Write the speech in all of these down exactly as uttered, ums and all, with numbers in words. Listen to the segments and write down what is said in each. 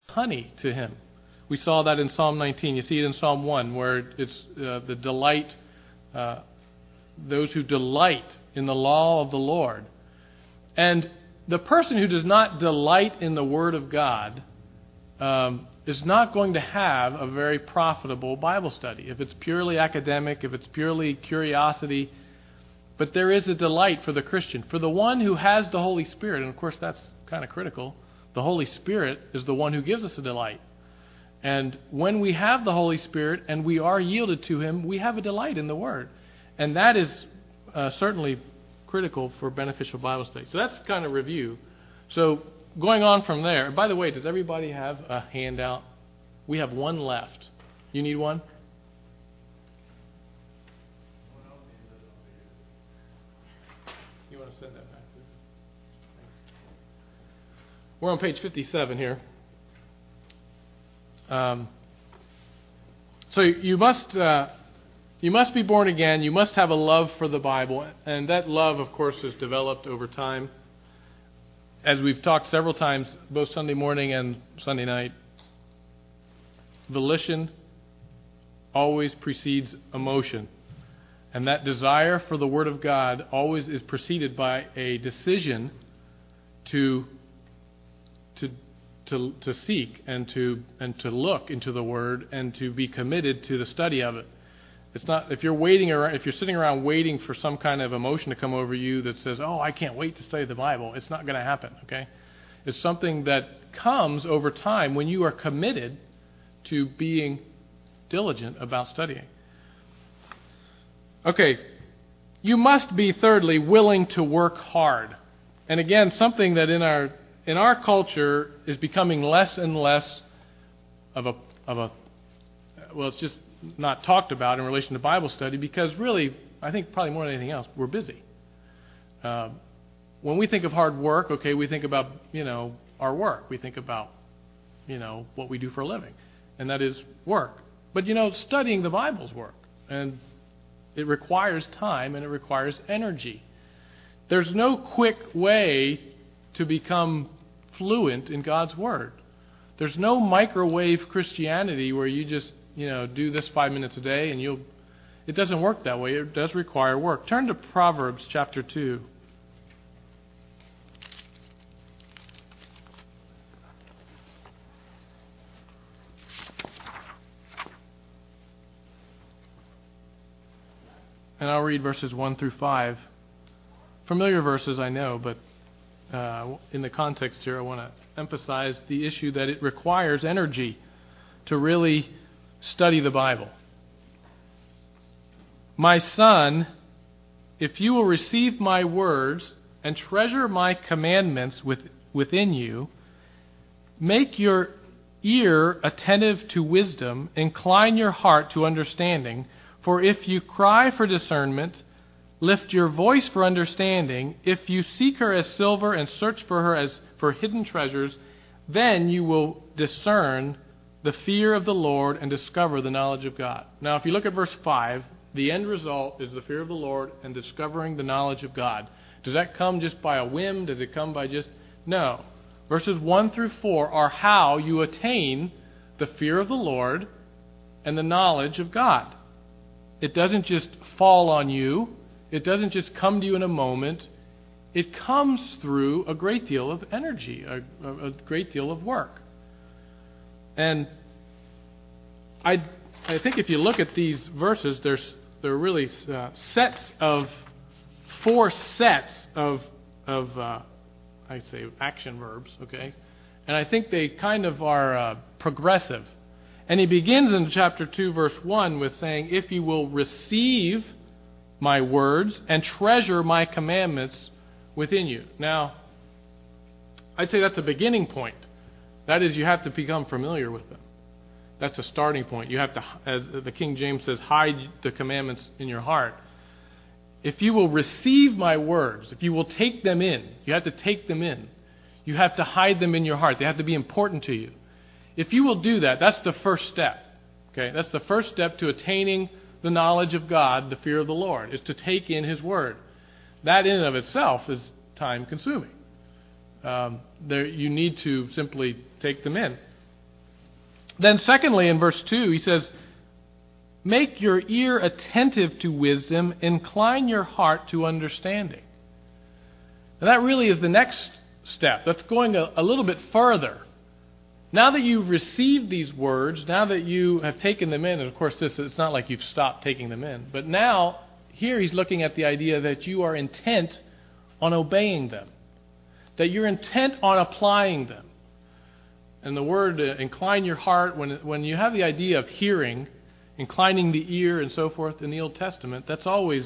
honey to him. We saw that in Psalm nineteen. You see it in Psalm one, where it's uh, the delight, uh, those who delight in the law of the Lord. And the person who does not delight in the Word of God um, is not going to have a very profitable Bible study. If it's purely academic, if it's purely curiosity, but there is a delight for the Christian. For the one who has the Holy Spirit, and of course that's kind of critical, the Holy Spirit is the one who gives us a delight. And when we have the Holy Spirit and we are yielded to Him, we have a delight in the Word. And that is uh, certainly critical for beneficial Bible study. So that's kind of review. So going on from there, and by the way, does everybody have a handout? We have one left. You need one? You want to send that back? We're on page fifty-seven here. Um, so you must uh, you must be born again. You must have a love for the Bible, and that love, of course, is developed over time. As we've talked several times, both Sunday morning and Sunday night, volition always precedes emotion, and that desire for the Word of God always is preceded by a decision to to. To, to seek and to and to look into the Word and to be committed to the study of it. It's not if you're waiting around, if you're sitting around waiting for some kind of emotion to come over you that says, "Oh, I can't wait to study the Bible." It's not going to happen. Okay, it's something that comes over time when you are committed to being diligent about studying. Okay, you must be thirdly willing to work hard, and again, something that in our in our culture is becoming less and less of a of a well, it's just not talked about in relation to Bible study because really, I think probably more than anything else, we're busy. Uh, when we think of hard work, okay, we think about you know our work. We think about you know what we do for a living, and that is work. But you know, studying the Bible is work, and it requires time and it requires energy. There's no quick way to become fluent in God's Word. There's no microwave Christianity where you just, you know, do this five minutes a day and you'll... It doesn't work that way. It does require work. Turn to Proverbs chapter two. And I'll read verses one through five. Familiar verses, I know, but Uh, in the context here, I want to emphasize the issue that it requires energy to really study the Bible. My son, if you will receive my words and treasure my commandments with, within you, make your ear attentive to wisdom, incline your heart to understanding, for if you cry for discernment, lift your voice for understanding. If you seek her as silver and search for her as for hidden treasures, then you will discern the fear of the Lord and discover the knowledge of God. Now, if you look at verse five, the end result is the fear of the Lord and discovering the knowledge of God. Does that come just by a whim? Does it come by just... No. Verses one through four are how you attain the fear of the Lord and the knowledge of God. It doesn't just fall on you. It doesn't just come to you in a moment. It comes through a great deal of energy, a, a great deal of work. And I, I think if you look at these verses, there's there are really uh, sets of four sets of of uh, I'd say action verbs, okay, and I think they kind of are uh, progressive. And he begins in chapter two, verse one, with saying, "If you will receive my words and treasure my commandments within you." Now, I'd say that's a beginning point. That is, you have to become familiar with them. That's a starting point. You have to, as the King James says, hide the commandments in your heart. If you will receive my words, if you will take them in, you have to take them in. You have to hide them in your heart. They have to be important to you. If you will do that, that's the first step. Okay, that's the first step to attaining the knowledge of God, the fear of the Lord, is to take in His Word. That in and of itself is time consuming. Um, there, you need to simply take them in. Then secondly, in verse two, he says, make your ear attentive to wisdom, incline your heart to understanding. And that really is the next step. That's going a, a little bit further. Now that you've received these words, now that you have taken them in, and of course this it's not like you've stopped taking them in, but now here he's looking at the idea that you are intent on obeying them, that you're intent on applying them. And the word uh, incline your heart, when when you have the idea of hearing, inclining the ear and so forth in the Old Testament, that's always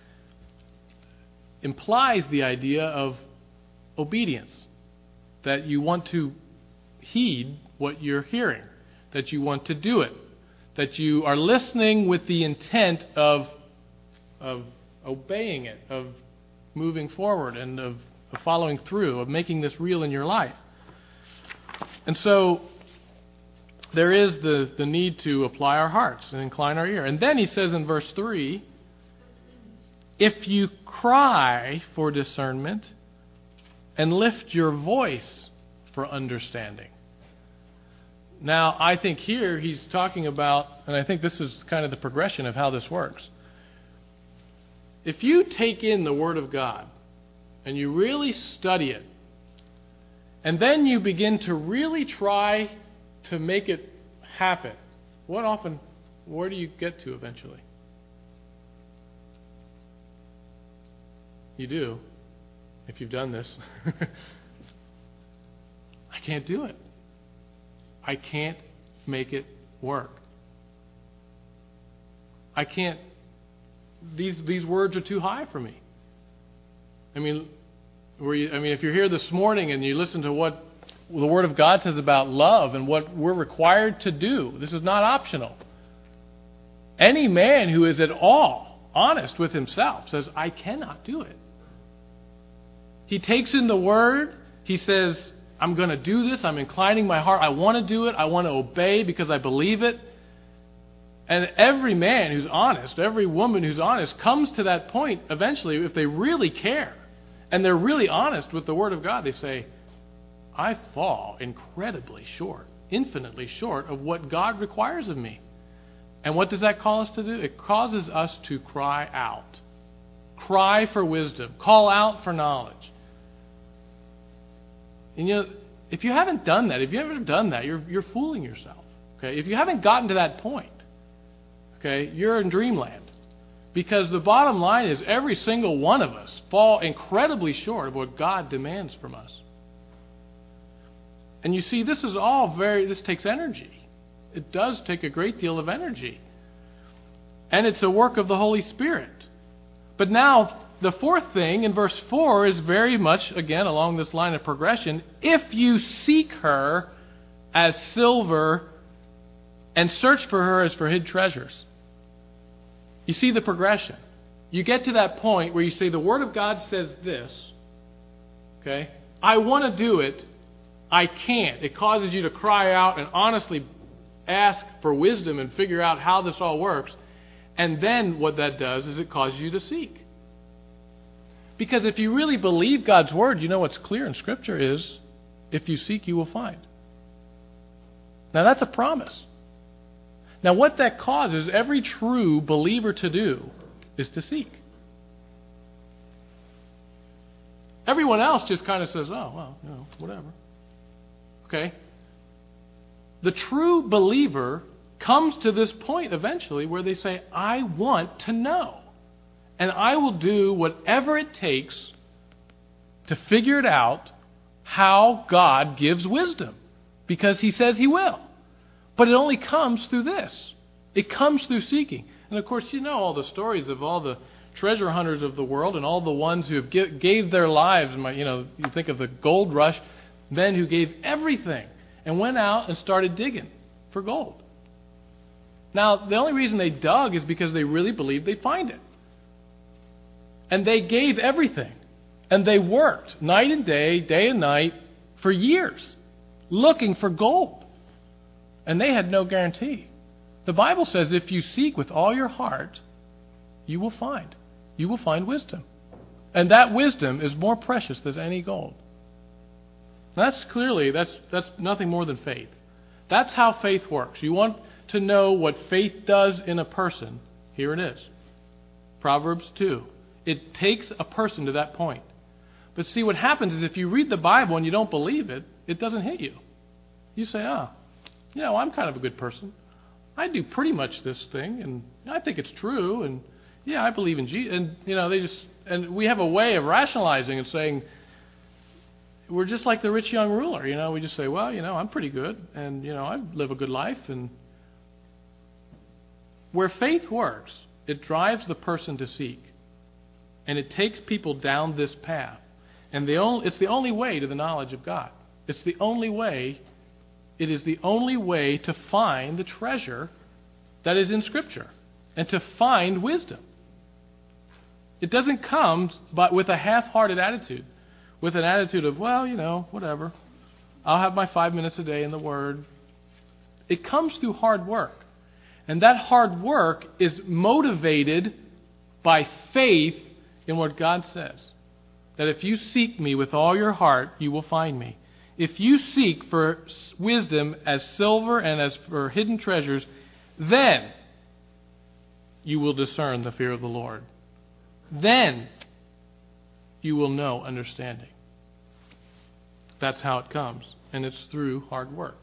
implies the idea of obedience, that you want to heed what you're hearing, that you want to do it, that you are listening with the intent of of obeying it, of moving forward, and of, of following through, of making this real in your life. And so there is the, the need to apply our hearts and incline our ear. And then he says in verse three, if you cry for discernment and lift your voice for understanding. Now, I think here he's talking about, and I think this is kind of the progression of how this works. If you take in the Word of God and you really study it, and then you begin to really try to make it happen, what often, where do you get to eventually? You do, if you've done this. I can't do it. I can't make it work. I can't, these these words are too high for me. I mean, were you, I mean, if you're here this morning and you listen to what the Word of God says about love and what we're required to do, this is not optional. Any man who is at all honest with himself says, I cannot do it. He takes in the Word, he says, I'm going to do this, I'm inclining my heart, I want to do it, I want to obey because I believe it. And every man who's honest, every woman who's honest comes to that point eventually, if they really care and they're really honest with the Word of God, they say, I fall incredibly short, infinitely short of what God requires of me. And what does that call us to do? It causes us to cry out. Cry for wisdom. Call out for knowledge. And you know, if you haven't done that, if you've ever done that, you're you're fooling yourself. Okay? If you haven't gotten to that point, okay, you're in dreamland. Because the bottom line is every single one of us fall incredibly short of what God demands from us. And you see, this is all very, this takes energy. It does take a great deal of energy. And it's a work of the Holy Spirit. But now, the fourth thing in verse four is very much, again, along this line of progression. If you seek her as silver and search for her as for hid treasures. You see the progression. You get to that point where you say, the Word of God says this. Okay? I want to do it. I can't. It causes you to cry out and honestly ask for wisdom and figure out how this all works. And then what that does is it causes you to seek. Because if you really believe God's Word, you know what's clear in Scripture is, if you seek, you will find. Now that's a promise. Now what that causes every true believer to do is to seek. Everyone else just kind of says, oh, well, you know, whatever. Okay? The true believer comes to this point eventually where they say, I want to know. And I will do whatever it takes to figure it out how God gives wisdom. Because He says He will. But it only comes through this. It comes through seeking. And of course, you know all the stories of all the treasure hunters of the world and all the ones who have give, gave their lives. You know, you think of the gold rush, men who gave everything and went out and started digging for gold. Now, the only reason they dug is because they really believed they'd find it. And they gave everything. And they worked night and day, day and night, for years, looking for gold. And they had no guarantee. The Bible says if you seek with all your heart, you will find. You will find wisdom. And that wisdom is more precious than any gold. That's clearly, that's that's nothing more than faith. That's how faith works. You want to know what faith does in a person? Here it is. Proverbs two. It takes a person to that point. But see, what happens is if you read the Bible and you don't believe it, it doesn't hit you. You say, oh, you know, I'm kind of a good person. I do pretty much this thing, and I think it's true, and yeah, I believe in Jesus. And, you know, they just, and we have a way of rationalizing and saying, we're just like the rich young ruler, you know, we just say, well, you know, I'm pretty good, and, you know, I live a good life. And where faith works, it drives the person to seek, and it takes people down this path. And the only, it's the only way to the knowledge of God. It's the only way, it is the only way to find the treasure that is in Scripture and to find wisdom. It doesn't come but with a half-hearted attitude, with an attitude of, well, you know, whatever. I'll have my five minutes a day in the Word. It comes through hard work. And that hard work is motivated by faith in what God says. That if you seek me with all your heart, you will find me. If you seek for wisdom as silver and as for hidden treasures, then you will discern the fear of the Lord. Then you will know understanding. That's how it comes. And it's through hard work.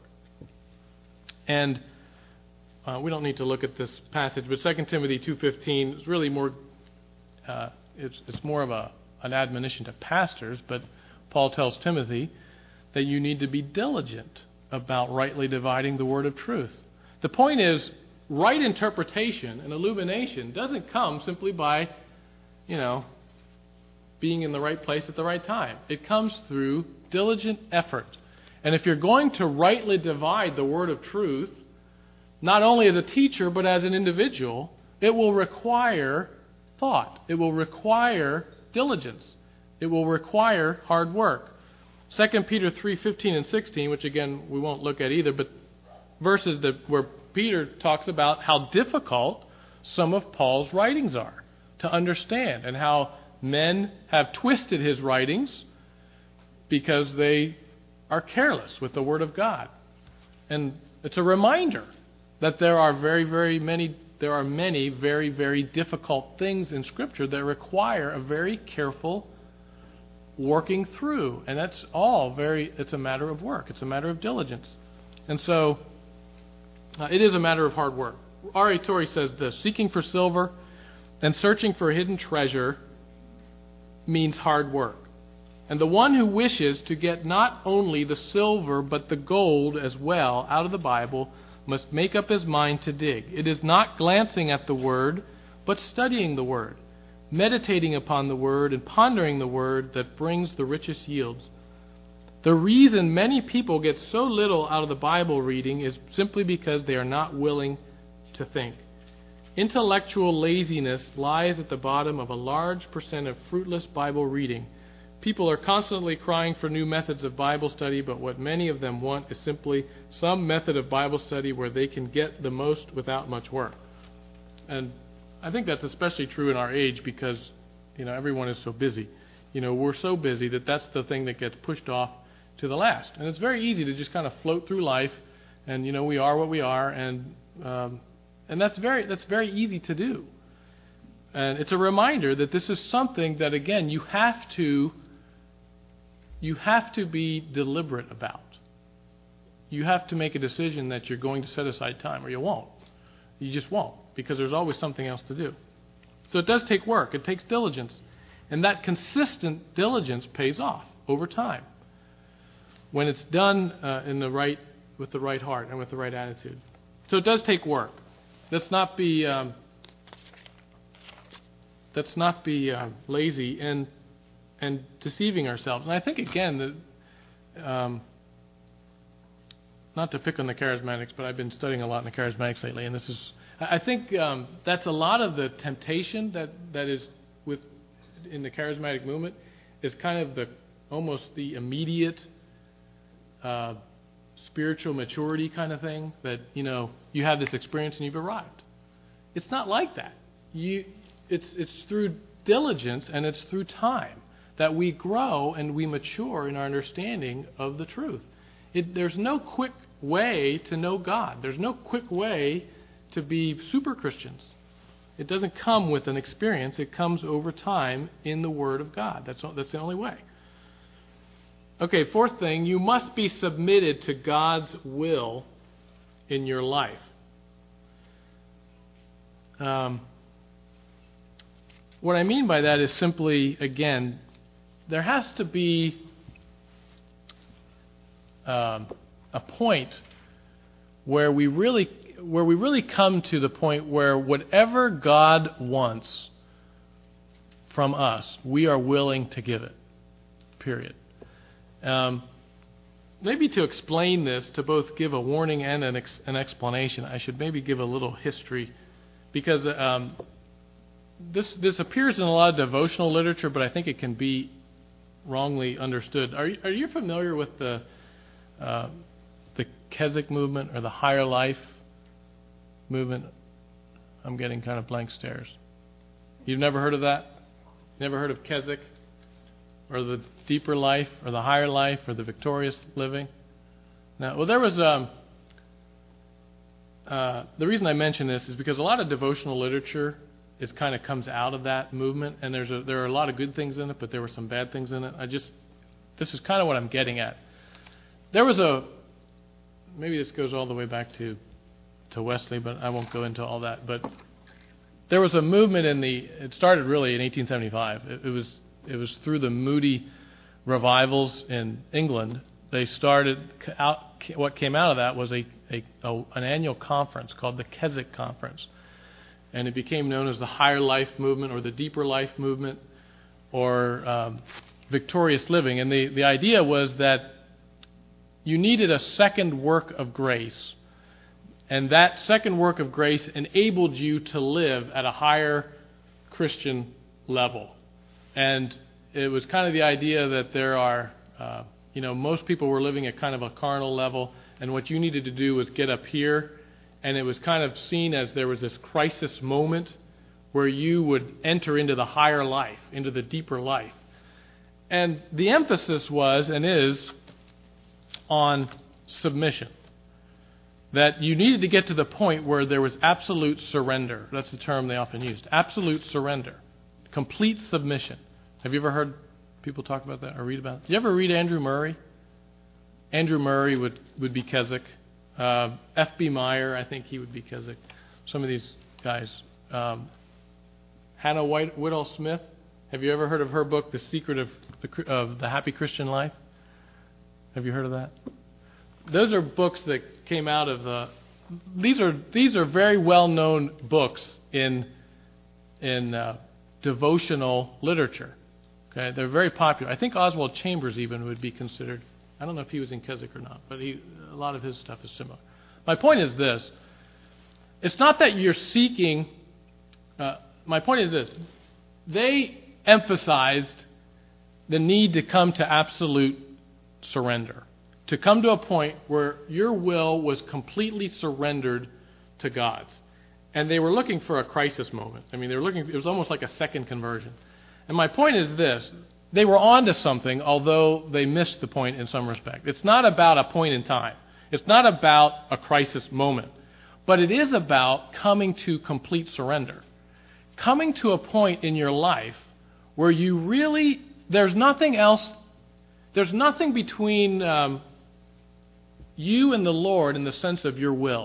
And uh, we don't need to look at this passage, but Second Timothy two fifteen is really more, uh, it's, it's more of a an admonition to pastors, but Paul tells Timothy that you need to be diligent about rightly dividing the word of truth. The point is, right interpretation and illumination doesn't come simply by, you know, being in the right place at the right time. It comes through diligent effort. And if you're going to rightly divide the word of truth, not only as a teacher but as an individual, it will require thought. It will require diligence. It will require hard work. Second Peter three fifteen and sixteen, which again we won't look at either, but verses that where Peter talks about how difficult some of Paul's writings are to understand, and how men have twisted his writings because they are careless with the Word of God. And it's a reminder that there are very, very many There are many very, very difficult things in Scripture that require a very careful working through. And that's all very, it's a matter of work. It's a matter of diligence. And so, uh, it is a matter of hard work. R A Torrey says this: seeking for silver and searching for hidden treasure means hard work. And the one who wishes to get not only the silver but the gold as well out of the Bible must make up his mind to dig. It is not glancing at the Word, but studying the Word, meditating upon the Word, and pondering the Word that brings the richest yields. The reason many people get so little out of the Bible reading is simply because they are not willing to think. Intellectual laziness lies at the bottom of a large percent of fruitless Bible reading. People are constantly crying for new methods of Bible study, but what many of them want is simply some method of Bible study where they can get the most without much work. And I think that's especially true in our age because, you know, everyone is so busy. You know, we're so busy that that's the thing that gets pushed off to the last. And it's very easy to just kind of float through life, and, you know, we are what we are, and um, and that's very that's very easy to do. And it's a reminder that this is something that, again, you have to You have to be deliberate about. You have to make a decision that you're going to set aside time, or you won't. You just won't, because there's always something else to do. So it does take work. It takes diligence. And that consistent diligence pays off over time when it's done uh, in the right, with the right heart and with the right attitude. So it does take work. Let's not be, um, let's not be uh, lazy and and deceiving ourselves. And I think, again, that, um, not to pick on the charismatics, but I've been studying a lot in the charismatics lately, and this is, I think um, that's a lot of the temptation that, that is with in the charismatic movement is kind of the almost the immediate uh, spiritual maturity kind of thing, that, you know, you have this experience and you've arrived. It's not like that. You, it's it's through diligence and it's through time that we grow and we mature in our understanding of the truth. It, there's no quick way to know God. There's no quick way to be super Christians. It doesn't come with an experience. It comes over time in the Word of God. That's that's the only way. Okay, fourth thing, you must be submitted to God's will in your life. Um, what I mean by that is simply, again, there has to be um, a point where we really where we really come to the point where whatever God wants from us, we are willing to give it. Period. Um, maybe to explain this, to both give a warning and an, ex- an explanation, I should maybe give a little history, because um, this this appears in a lot of devotional literature, but I think it can be wrongly understood. Are you, are you familiar with the uh, the Keswick movement or the higher life movement? I'm getting kind of blank stares. You've never heard of that? Never heard of Keswick? Or the deeper life, or the higher life, or the victorious living? Now, well, there was um, uh, the reason I mention this is because a lot of devotional literature is kind of comes out of that movement, and there's a, there are a lot of good things in it, but there were some bad things in it. I just this is kind of what I'm getting at. There was a maybe this goes all the way back to to Wesley, but I won't go into all that. But there was a movement in the. It started really in eighteen seventy-five. It, it was. It was through the Moody revivals in England. They started out. What came out of that was a, a, a an annual conference called the Keswick Conference, and it became known as the Higher Life Movement or the Deeper Life Movement or um, Victorious Living. And the, the idea was that you needed a second work of grace, and that second work of grace enabled you to live at a higher Christian level. And it was kind of the idea that there are, uh, you know, most people were living at kind of a carnal level, and what you needed to do was get up here, and it was kind of seen as there was this crisis moment where you would enter into the higher life, into the deeper life. And the emphasis was and is on submission. That you needed to get to the point where there was absolute surrender. That's the term they often used. Absolute surrender. Complete submission. Have you ever heard people talk about that or read about it? Did you ever read Andrew Murray? Andrew Murray would, would be Keswick. Uh, F B Meyer, I think he would be Keswick. Some of these guys. Um, Hannah White, Whitall Smith. Have you ever heard of her book, The Secret of the, of the Happy Christian Life? Have you heard of that? Those are books that came out of the. These are these are very well known books in in. Uh, devotional literature. Okay, they're very popular. I think Oswald Chambers even would be considered. I don't know if he was in Keswick or not, but he, a lot of his stuff is similar. My point is this. It's not that you're seeking... Uh, my point is this. They emphasized the need to come to absolute surrender. To come to a point where your will was completely surrendered to God's. And they were looking for a crisis moment. I mean, they were looking, it was almost like a second conversion. And my point is this. They were on to something, although they missed the point in some respect. It's not about a point in time. It's not about a crisis moment. But it is about coming to complete surrender. Coming to a point in your life where you really, there's nothing else, there's nothing between um, you and the Lord in the sense of your will.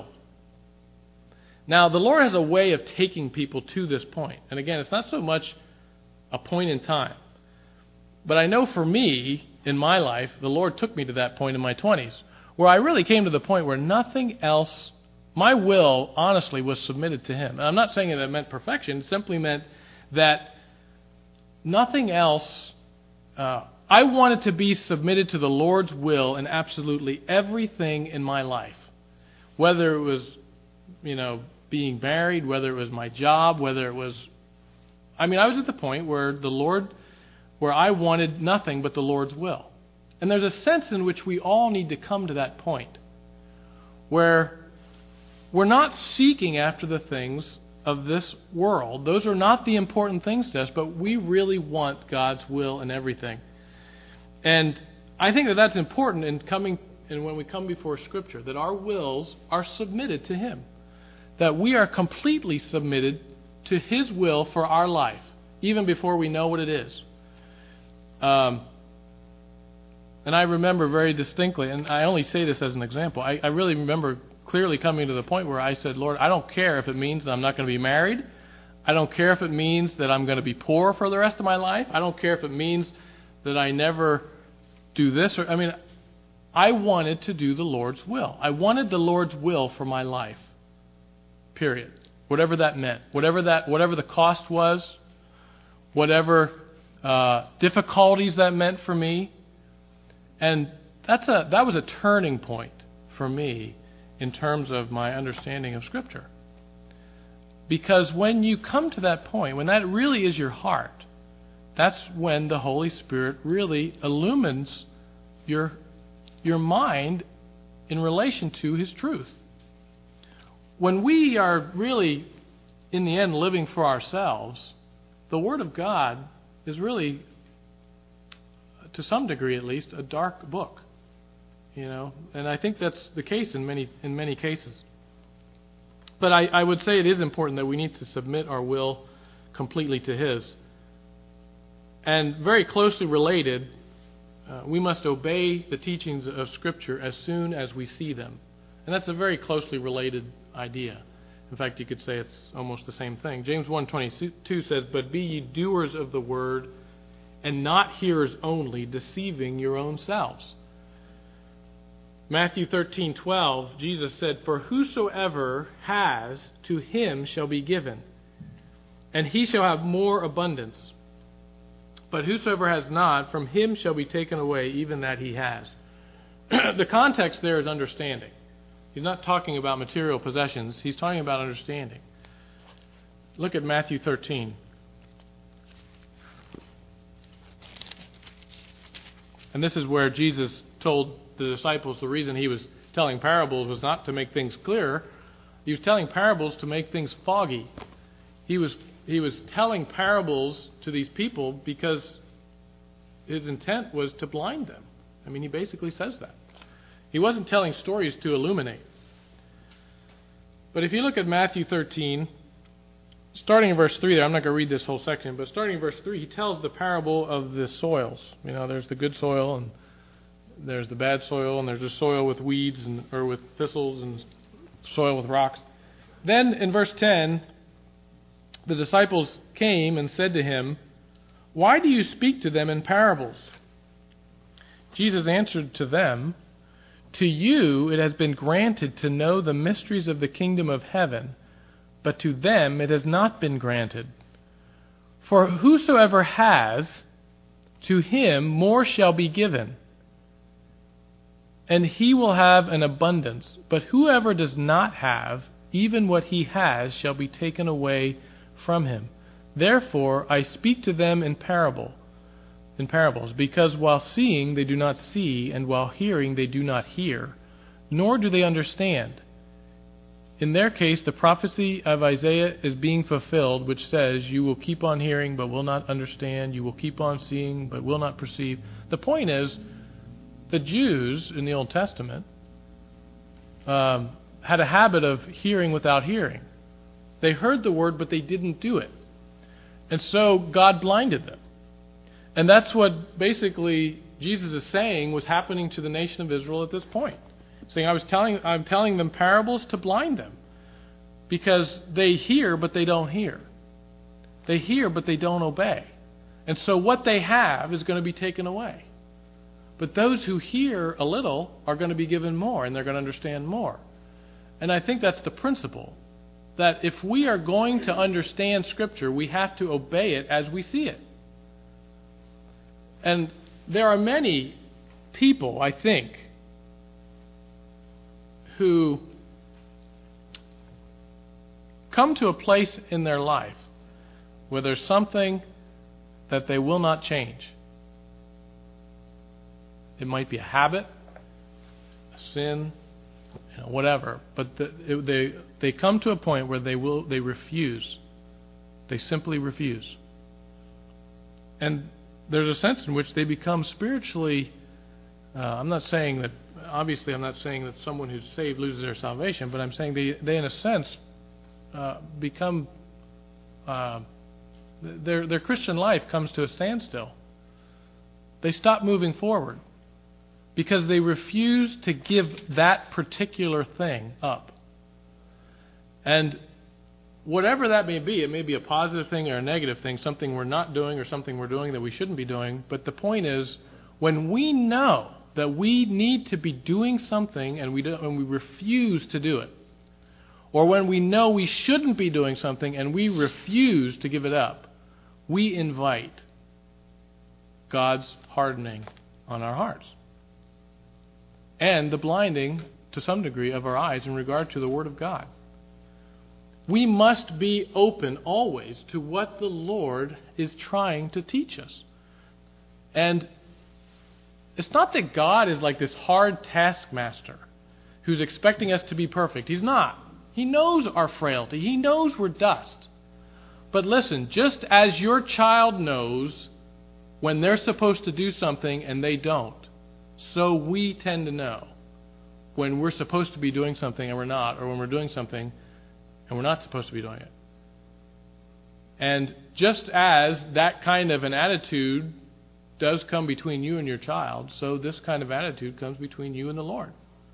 Now, the Lord has a way of taking people to this point. And again, it's not so much a point in time. But I know for me, in my life, the Lord took me to that point in my twenties, where I really came to the point where nothing else, my will, honestly, was submitted to Him. And I'm not saying that it meant perfection. It simply meant that nothing else, uh, I wanted to be submitted to the Lord's will in absolutely everything in my life. Whether it was, you know, being married, whether it was my job, whether it was... I mean, I was at the point where the Lord, where I wanted nothing but the Lord's will. And there's a sense in which we all need to come to that point where we're not seeking after the things of this world. Those are not the important things to us, but we really want God's will in everything. And I think that that's important in coming and when we come before Scripture, that our wills are submitted to Him. That we are completely submitted to His will for our life, even before we know what it is. Um, and I remember very distinctly, and I only say this as an example, I, I really remember clearly coming to the point where I said, Lord, I don't care if it means that I'm not going to be married. I don't care if it means that I'm going to be poor for the rest of my life. I don't care if it means that I never do this. Or I mean, I wanted to do the Lord's will. I wanted the Lord's will for my life. Period. Whatever that meant. Whatever that, whatever the cost was. Whatever uh, difficulties that meant for me. And that's a that was a turning point for me in terms of my understanding of Scripture. Because when you come to that point, when that really is your heart, that's when the Holy Spirit really illumines your, your mind in relation to His truth. When we are really, in the end, living for ourselves, the Word of God is really, to some degree at least, a dark book. You know, and I think that's the case in many in many cases. But I, I would say it is important that we need to submit our will completely to His. And very closely related, uh, we must obey the teachings of Scripture as soon as we see them. And that's a very closely related idea. In fact, you could say it's almost the same thing. James one twenty-two says, "But be ye doers of the word, and not hearers only, deceiving your own selves." Matthew thirteen twelve, Jesus said, "For whosoever has, to him shall be given, and he shall have more abundance. But whosoever has not, from him shall be taken away even that he has." The context there is understanding. He's not talking about material possessions. He's talking about understanding. Look at Matthew thirteen. And this is where Jesus told the disciples the reason He was telling parables was not to make things clearer. He was telling parables to make things foggy. He was he was telling parables to these people because His intent was to blind them. I mean, He basically says that. He wasn't telling stories to illuminate. But if you look at Matthew thirteen, starting in verse three there, I'm not going to read this whole section, but starting in verse three, He tells the parable of the soils. You know, there's the good soil and there's the bad soil, and there's the soil with weeds and or with thistles and soil with rocks. Then in verse ten, the disciples came and said to Him, "Why do you speak to them in parables?" Jesus answered to them, "To you it has been granted to know the mysteries of the kingdom of heaven, but to them it has not been granted. For whosoever has, to him more shall be given, and he will have an abundance. But whoever does not have, even what he has shall be taken away from him. Therefore I speak to them in parable, in parables, because while seeing they do not see, and while hearing they do not hear, nor do they understand. In their case, the prophecy of Isaiah is being fulfilled, which says, you will keep on hearing, but will not understand. You will keep on seeing, but will not perceive." The point is, the Jews in the Old Testament um, had a habit of hearing without hearing. They heard the word, but they didn't do it. And so God blinded them. And that's what basically Jesus is saying was happening to the nation of Israel at this point. Saying, I was telling, I'm telling them parables to blind them. Because they hear, but they don't hear. They hear, but they don't obey. And so what they have is going to be taken away. But those who hear a little are going to be given more, and they're going to understand more. And I think that's the principle. That if we are going to understand Scripture, we have to obey it as we see it. And there are many people, I think, who come to a place in their life where there's something that they will not change. It might be a habit, a sin, you know, whatever. But the, it, they they come to a point where they will they refuse. They simply refuse. And there's a sense in which they become spiritually Uh, I'm not saying that, obviously I'm not saying that someone who's saved loses their salvation, but I'm saying they, they in a sense, uh, become, uh, their, their Christian life comes to a standstill. They stop moving forward because they refuse to give that particular thing up. And whatever that may be, it may be a positive thing or a negative thing, something we're not doing or something we're doing that we shouldn't be doing, but the point is, when we know that we need to be doing something and we don't, and we refuse to do it, or when we know we shouldn't be doing something and we refuse to give it up, we invite God's hardening on our hearts and the blinding, to some degree, of our eyes in regard to the Word of God. We must be open always to what the Lord is trying to teach us. And it's not that God is like this hard taskmaster who's expecting us to be perfect. He's not. He knows our frailty. He knows we're dust. But listen, just as your child knows when they're supposed to do something and they don't, so we tend to know when we're supposed to be doing something and we're not, or when we're doing something and we're not supposed to be doing it. And just as that kind of an attitude does come between you and your child, so this kind of attitude comes between you and the Lord.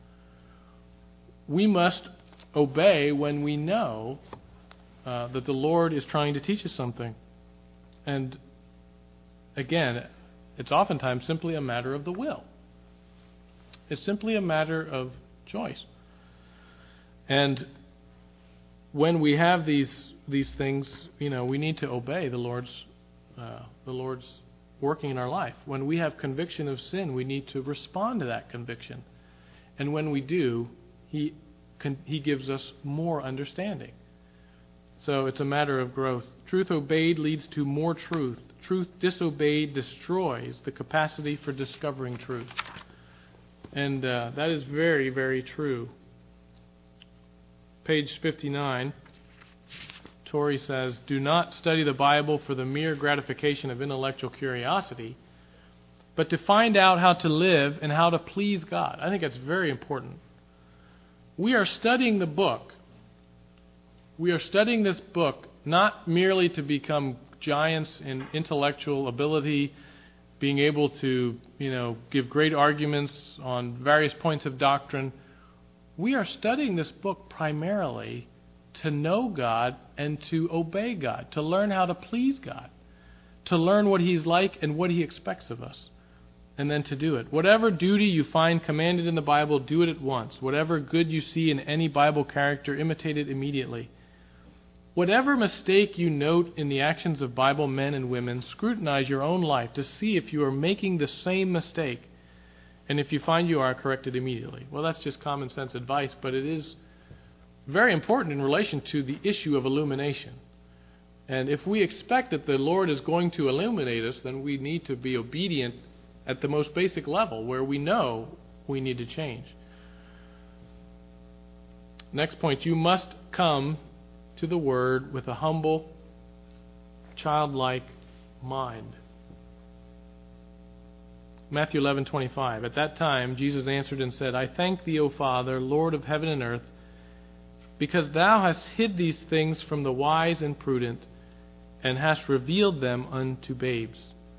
We must obey when we know uh, that the Lord is trying to teach us something. And again, it's oftentimes simply a matter of the will. It's simply a matter of choice. And when we have these these things, you know, we need to obey the Lord's uh, the Lord's working in our life. When we have conviction of sin, we need to respond to that conviction. And when we do, He can, He gives us more understanding. So it's a matter of growth. Truth obeyed leads to more truth. Truth disobeyed destroys the capacity for discovering truth. And uh, that is very, very true. Page fifty-nine, Torrey says, "Do not study the Bible for the mere gratification of intellectual curiosity, but to find out how to live and how to please God." I think that's very important. We are studying the book. We are studying this book not merely to become giants in intellectual ability, being able to, you know, give great arguments on various points of doctrine. We are studying this book primarily to know God and to obey God, to learn how to please God, to learn what He's like and what He expects of us, and then to do it. Whatever duty you find commanded in the Bible, do it at once. Whatever good you see in any Bible character, imitate it immediately. Whatever mistake you note in the actions of Bible men and women, scrutinize your own life to see if you are making the same mistake. And if you find you are, correct it immediately. Well, that's just common sense advice, but it is very important in relation to the issue of illumination. And if we expect that the Lord is going to illuminate us, then we need to be obedient at the most basic level where we know we need to change. Next point, you must come to the Word with a humble, childlike mind. Matthew eleven twenty-five. "At that time Jesus answered and said, I thank thee, O Father, Lord of heaven and earth, because thou hast hid these things from the wise and prudent, and hast revealed them unto babes."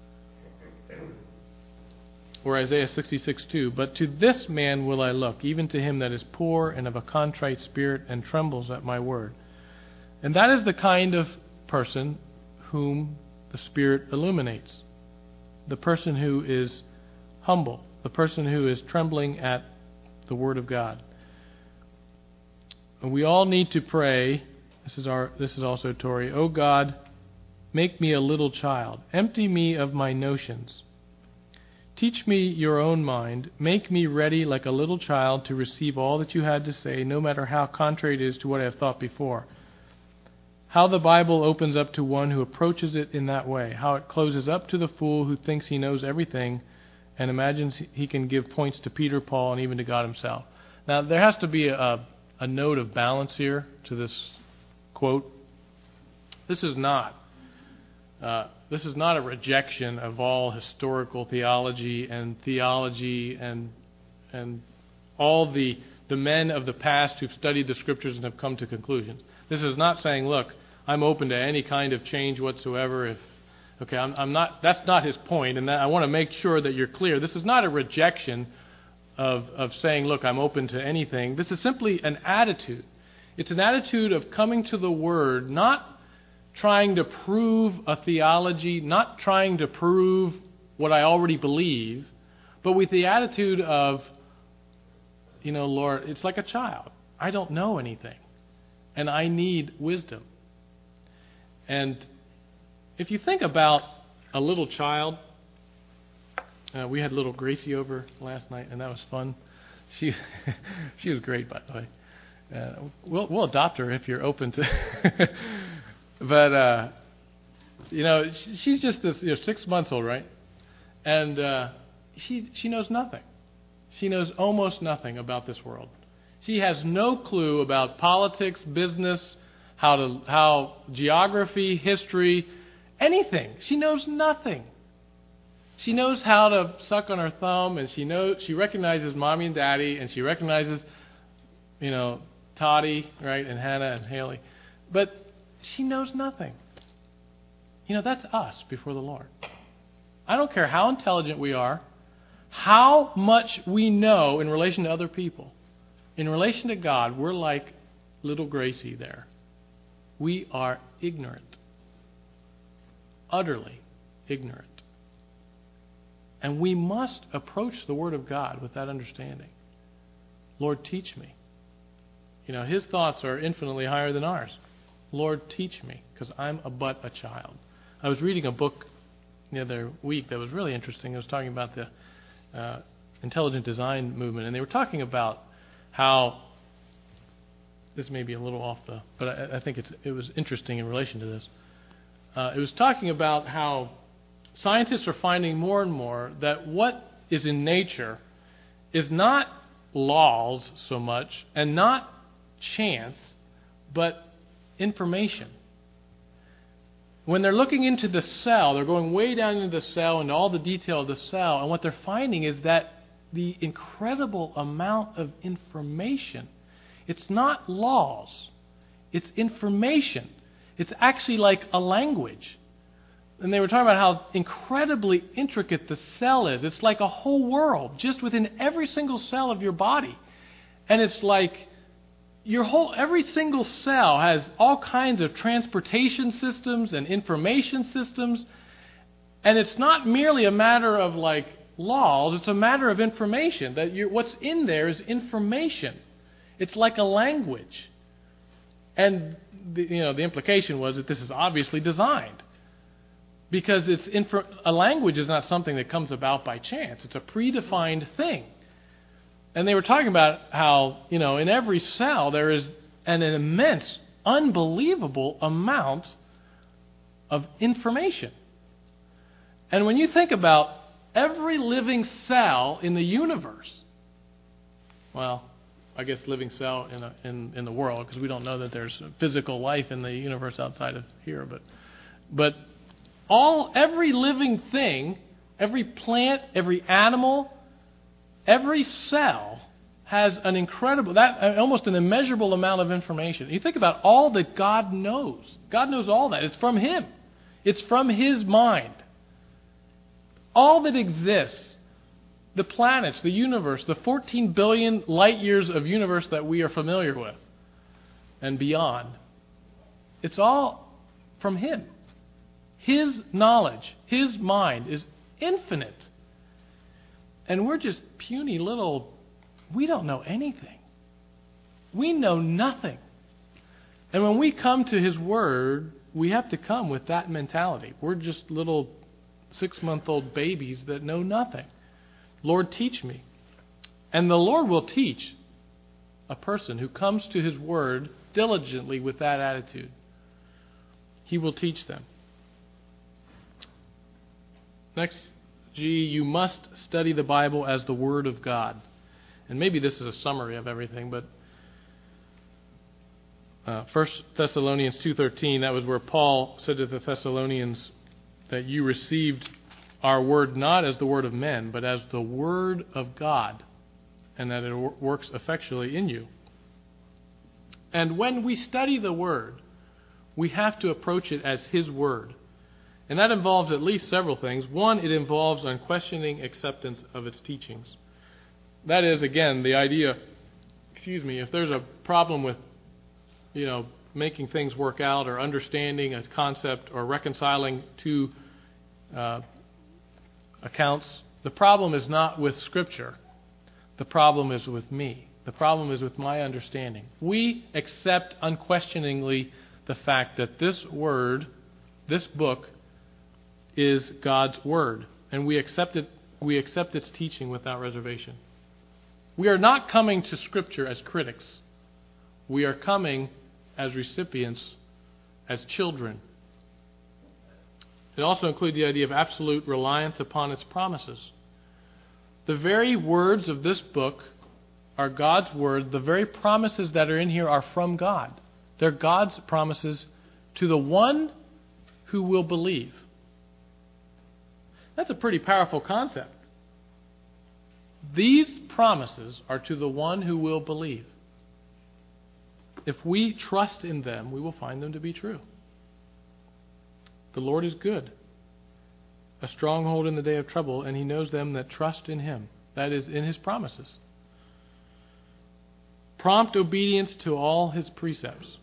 Or Isaiah sixty-six two. "But to this man will I look, even to him that is poor and of a contrite spirit, and trembles at my word." And that is the kind of person whom the Spirit illuminates. The person who is humble. The person who is trembling at the Word of God. And we all need to pray. This is our. This is also Torrey. "O God, make me a little child. Empty me of my notions. Teach me your own mind. Make me ready like a little child to receive all that you had to say, no matter how contrary it is to what I have thought before." How the Bible opens up to one who approaches it in that way. How it closes up to the fool who thinks he knows everything and imagines he can give points to Peter, Paul, and even to God Himself. Now, there has to be a, a note of balance here to this quote. This is not. Uh, this is not a rejection of all historical theology and theology and and all the the men of the past who've studied the Scriptures and have come to conclusions. This is not saying, look, I'm open to any kind of change whatsoever. If okay, I'm, I'm not. That's not his point, and that, I want to make sure that you're clear. This is not a rejection of of saying, look, I'm open to anything. This is simply an attitude. It's an attitude of coming to the Word, not trying to prove a theology, not trying to prove what I already believe, but with the attitude of, you know, Lord, it's like a child. I don't know anything, and I need wisdom. And if you think about a little child, uh, we had little Gracie over last night, and that was fun. She she was great, by the way. Uh, we'll we'll adopt her if you're open to. But uh, you know, she, she's just this, you know, six months old, right? And uh, she she knows nothing. She knows almost nothing about this world. She has no clue about politics, business, how to how geography, history, anything. She knows nothing. She knows how to suck on her thumb, and she knows she recognizes mommy and daddy, and she recognizes, you know, Toddy, right, and Hannah and Haley, but she knows nothing. You know, that's us before the Lord. I don't care how intelligent we are, how much we know in relation to other people. In relation to God, we're like little Gracie there. We are ignorant. Utterly ignorant. And we must approach the Word of God with that understanding. Lord, teach me. You know, His thoughts are infinitely higher than ours. Lord, teach me, because I'm a, but a child. I was reading a book the other week that was really interesting. It was talking about the uh, intelligent design movement, and they were talking about how, this may be a little off the, but I, I think it's, it was interesting in relation to this. Uh, it was talking about how scientists are finding more and more that what is in nature is not laws so much, and not chance, but information. When they're looking into the cell, they're going way down into the cell and all the detail of the cell, and what they're finding is that the incredible amount of information, it's not laws, it's information. It's actually like a language. And they were talking about how incredibly intricate the cell is. It's like a whole world, just within every single cell of your body. And it's like your whole, every single cell has all kinds of transportation systems and information systems. And it's not merely a matter of like laws, it's a matter of information. That you're, what's in there is information. It's like a language. And the, you know, the implication was that this is obviously designed. Because it's infor- a language is not something that comes about by chance. It's a predefined thing. And they were talking about how, you know, in every cell there is an, an immense, unbelievable amount of information. And when you think about every living cell in the universe, well, I guess living cell in, a, in, in the world, because we don't know that there's physical life in the universe outside of here, but but all every living thing, every plant, every animal, every cell has an incredible, that almost an immeasurable amount of information. You think about all that God knows. God knows all that. It's from Him. It's from His mind. All that exists, the planets, the universe, the fourteen billion light years of universe that we are familiar with and beyond, it's all from Him. His knowledge, His mind is infinite. And we're just puny little, we don't know anything. We know nothing. And when we come to His Word, we have to come with that mentality. We're just little six-month-old babies that know nothing. Lord, teach me. And the Lord will teach a person who comes to His Word diligently with that attitude. He will teach them. Next, G, you must study the Bible as the Word of God. And maybe this is a summary of everything, but uh, First Thessalonians two thirteen, that was where Paul said to the Thessalonians that you received our word not as the word of men, but as the word of God, and that it works effectually in you. And when we study the word, we have to approach it as His word. And that involves at least several things. One, it involves unquestioning acceptance of its teachings. That is, again, the idea, excuse me, if there's a problem with, you know, making things work out or understanding a concept or reconciling two uh, accounts, the problem is not with Scripture. The problem is with me. The problem is with my understanding. We accept unquestioningly the fact that this word, this book, is God's word, and we accept it. We accept its teaching without reservation. We are not coming to Scripture as critics. We are coming as recipients, as children. It also includes the idea of absolute reliance upon its promises. The very words of this book are God's word. The very promises that are in here are from God. They're God's promises to the one who will believe. That's a pretty powerful concept. These promises are to the one who will believe. If we trust in them, we will find them to be true. The Lord is good, a stronghold in the day of trouble, and He knows them that trust in Him. That is, in His promises. Prompt obedience to all His precepts.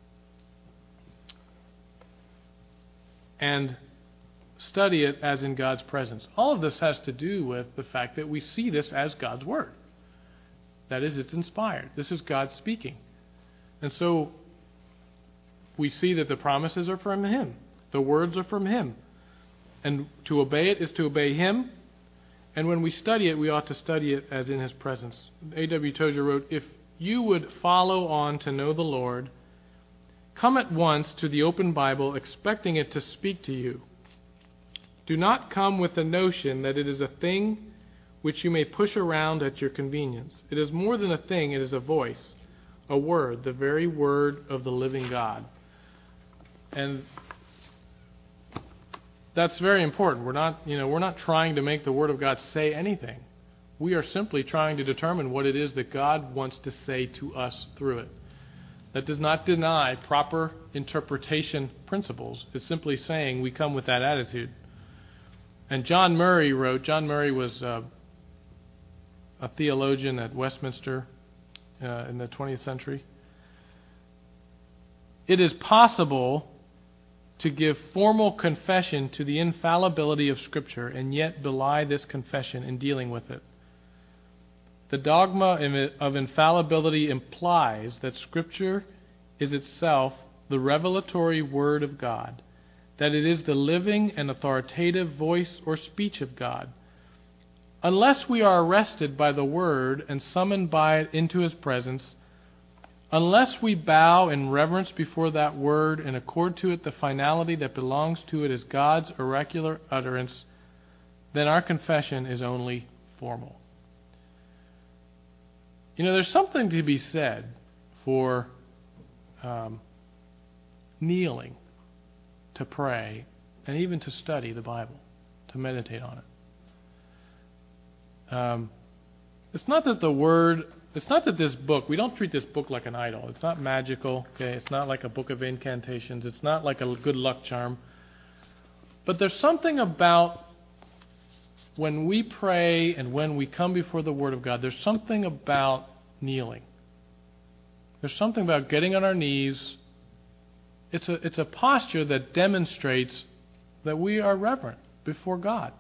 And study it as in God's presence. All of this has to do with the fact that we see this as God's word. That is, it's inspired. This is God speaking. And so we see that the promises are from Him. The words are from Him. And to obey it is to obey Him. And when we study it, we ought to study it as in His presence. A W Tozer wrote, "If you would follow on to know the Lord, come at once to the open Bible, expecting it to speak to you. Do not come with the notion that it is a thing which you may push around at your convenience. It is more than a thing, it is a voice, a word, the very word of the living God." And that's very important. We're not, you know, we're not trying to make the Word of God say anything. We are simply trying to determine what it is that God wants to say to us through it. That does not deny proper interpretation principles. It's simply saying we come with that attitude. And John Murray wrote, John Murray was uh, a theologian at Westminster uh, in the twentieth century. "It is possible to give formal confession to the infallibility of Scripture and yet belie this confession in dealing with it. The dogma of infallibility implies that Scripture is itself the revelatory Word of God, that it is the living and authoritative voice or speech of God. Unless we are arrested by the Word and summoned by it into His presence, unless we bow in reverence before that Word and accord to it the finality that belongs to it as God's oracular utterance, then our confession is only formal." You know, there's something to be said for um, kneeling to pray and even to study the Bible, to meditate on it. Um, it's not that the Word... It's not that this book, we don't treat this book like an idol. It's not magical, okay? It's not like a book of incantations. It's not like a good luck charm. But there's something about when we pray and when we come before the Word of God, there's something about kneeling. There's something about getting on our knees. It's a, it's a posture that demonstrates that we are reverent before God.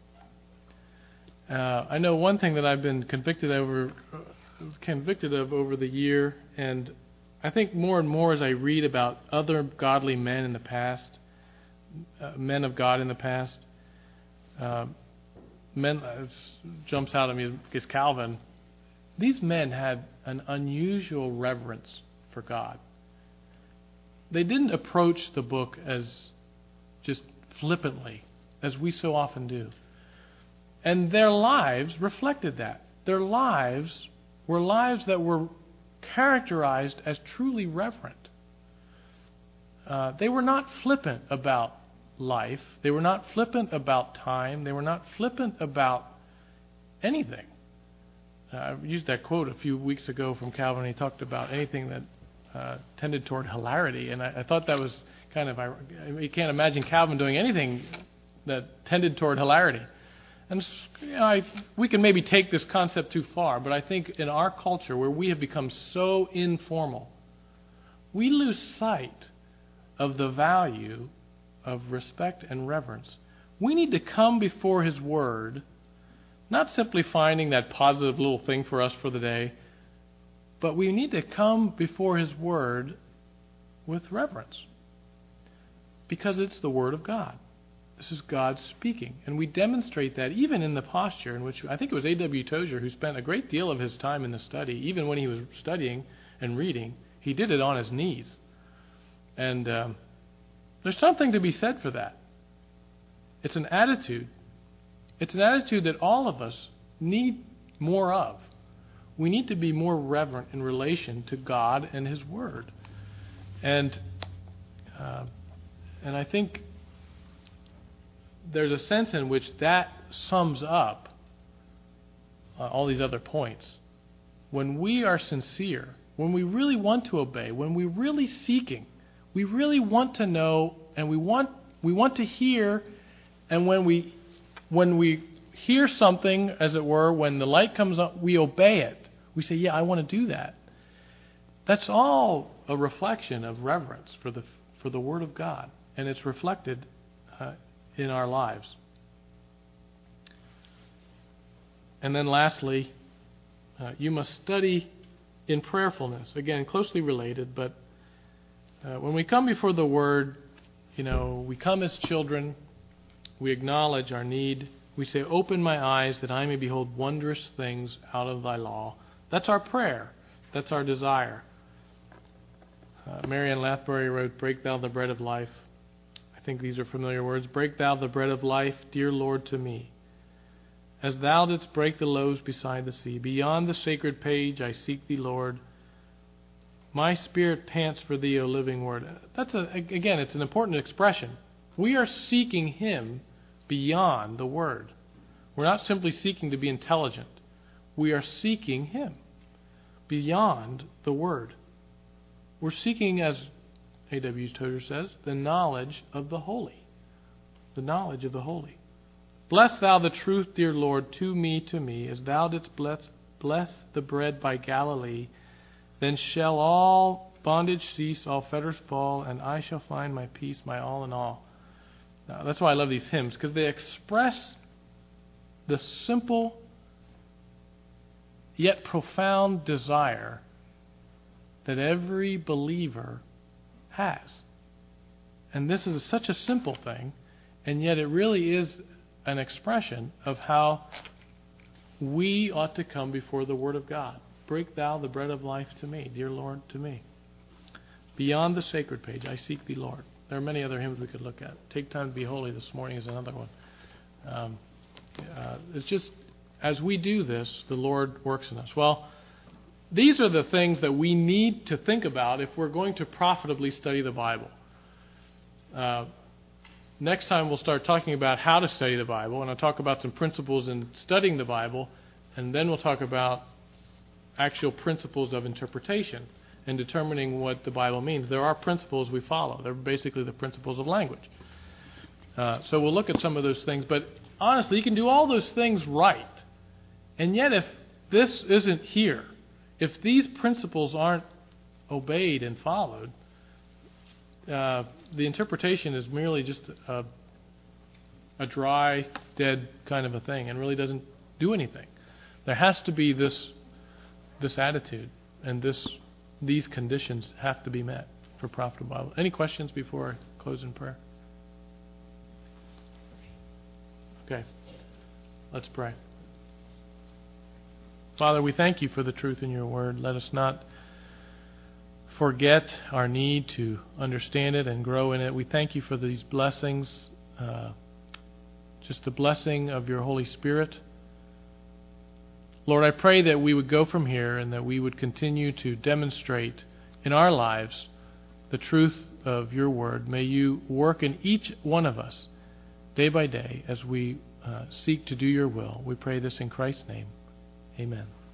Uh, I know one thing that I've been convicted over... convicted of over the year, and I think more and more as I read about other godly men in the past, uh, men of God in the past, uh, men uh, jumps out at me is Calvin. These men had an unusual reverence for God. They didn't approach the book as just flippantly, as we so often do. And their lives reflected that. Their lives were lives that were characterized as truly reverent. Uh, they were not flippant about life. They were not flippant about time. They were not flippant about anything. Uh, I used that quote a few weeks ago from Calvin. He talked about anything that uh, tended toward hilarity, and I, I thought that was kind of, you can't imagine Calvin doing anything that tended toward hilarity. And you know, I, we can maybe take this concept too far, but I think in our culture where we have become so informal, we lose sight of the value of respect and reverence. We need to come before His Word, not simply finding that positive little thing for us for the day, but we need to come before His Word with reverence, because it's the Word of God. This is God speaking. And we demonstrate that even in the posture in which, I think it was A W Tozer who spent a great deal of his time in the study. Even when he was studying and reading, he did it on his knees. And um, there's something to be said for that. It's an attitude. It's an attitude that all of us need more of. We need to be more reverent in relation to God and His Word. And uh, and I think there's a sense in which that sums up uh, all these other points. When we are sincere, when we really want to obey, when we're really seeking, we really want to know, and we want we want to hear, and when we when we hear something, as it were, when the light comes up, we obey it. We say, "Yeah, I want to do that." That's all a reflection of reverence for the for the Word of God, and it's reflected uh, in our lives. And then lastly, uh, you must study in prayerfulness. Again, closely related, but uh, when we come before the Word, you know, we come as children, we acknowledge our need, we say, "Open my eyes that I may behold wondrous things out of thy law." That's our prayer. That's our desire. Uh, Marianne Lathbury wrote, "Break thou the bread of life." I think these are familiar words. "Break thou the bread of life, dear Lord, to me. As thou didst break the loaves beside the sea. Beyond the sacred page I seek thee, Lord. My spirit pants for thee, O living word." That's a, again, it's an important expression. We are seeking Him beyond the Word. We're not simply seeking to be intelligent. We are seeking Him beyond the Word. We're seeking, as A W Tozer says, the knowledge of the holy. The knowledge of the holy. "Bless thou the truth, dear Lord, to me, to me, as thou didst bless, bless the bread by Galilee. Then shall all bondage cease, all fetters fall, and I shall find my peace, my all in all." Now, that's why I love these hymns, because they express the simple yet profound desire that every believer has. And this is such a simple thing, and yet it really is an expression of how we ought to come before the Word of God. "Break thou the bread of life to me, dear Lord, to me. Beyond the sacred page I seek thee, Lord." There are many other hymns we could look at. "Take time to be holy" this morning is another one. Um, uh, it's just, as we do this, the Lord works in us. Well, these are the things that we need to think about if we're going to profitably study the Bible. Uh, next time we'll start talking about how to study the Bible, and I'll talk about some principles in studying the Bible, and then we'll talk about actual principles of interpretation and determining what the Bible means. There are principles we follow. They're basically the principles of language. Uh, so we'll look at some of those things, but honestly, you can do all those things right. And yet if this isn't here, if these principles aren't obeyed and followed, uh, the interpretation is merely just a, a dry, dead kind of a thing and really doesn't do anything. There has to be this this attitude, and this these conditions have to be met for profitable Bible. Any questions before I close in prayer? Okay, let's pray. Father, we thank you for the truth in your word. Let us not forget our need to understand it and grow in it. We thank you for these blessings, uh, just the blessing of your Holy Spirit. Lord, I pray that we would go from here and that we would continue to demonstrate in our lives the truth of your word. May you work in each one of us day by day as we uh, seek to do your will. We pray this in Christ's name. Amen.